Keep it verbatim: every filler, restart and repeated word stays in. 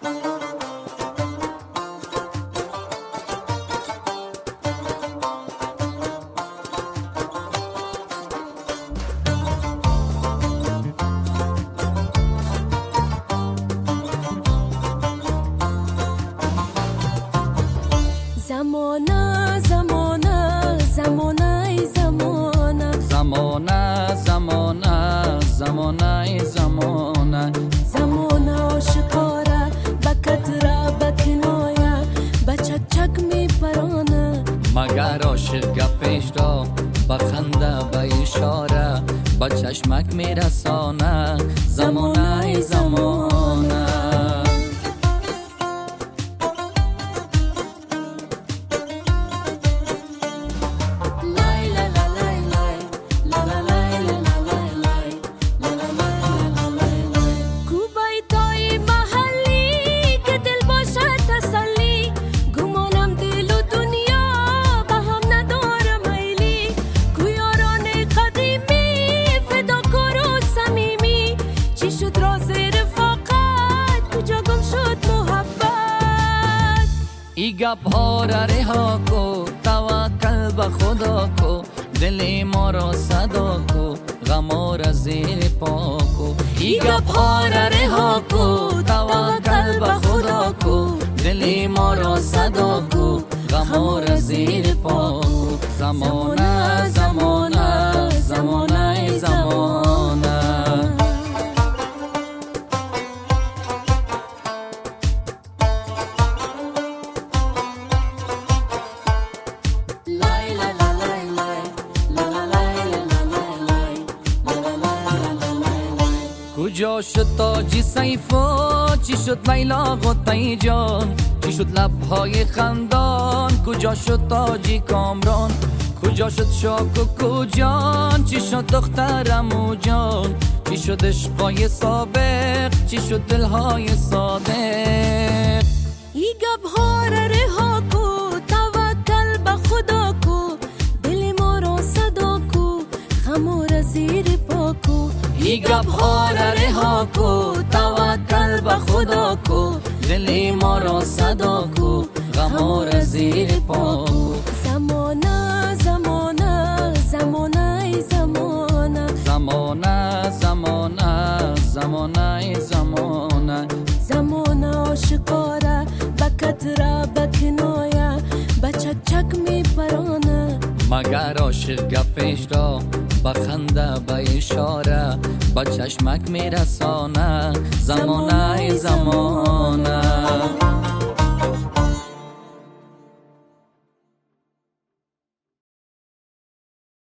زمانه زمانه زمانه ای زمانه زمانه زمانه زمانه ای زمانه زمانه آشکاره بکتره بکنایه بچک چک می پرانه مگر عاشق گپش را بخنده به اشاره با چشمک می رسانه زمانه ای زمانه ای گپ ها را رها کو توکل به خدا کو دل ما را صدا کو غم را زیر پا کو ای گپ ها را رها کو توکل به خدا کو دل ما را صدا کو غم را زیر پا کو زمانه زمانه زمانه زمانه کجا شد تاجی سیفا چی شد لیلا غطی جان چی شد لبهای خندان کجا شد تاجی کامران کجا شد شاک و کجان چی شد دختر عمو جان چی شد عشقای سابق چی شد دلهای صادق ای گپ ها را رها کو توکل به خدا کو دل ما را صدا کو غم را زیر پا کو ای گپ ها را رها کو توکل به خدا کو دل ما را صدا کو غم را زیر پا کو زمانه زمانه زمانه ای زمانه زمانه زمانه زمانه ای زمانه زمانه آشکاره بکتره بکنایه بچک چک می پرانه مگر عاشق گپش را بخنده به اشاره با چشمک می رسانه زمانه زمانه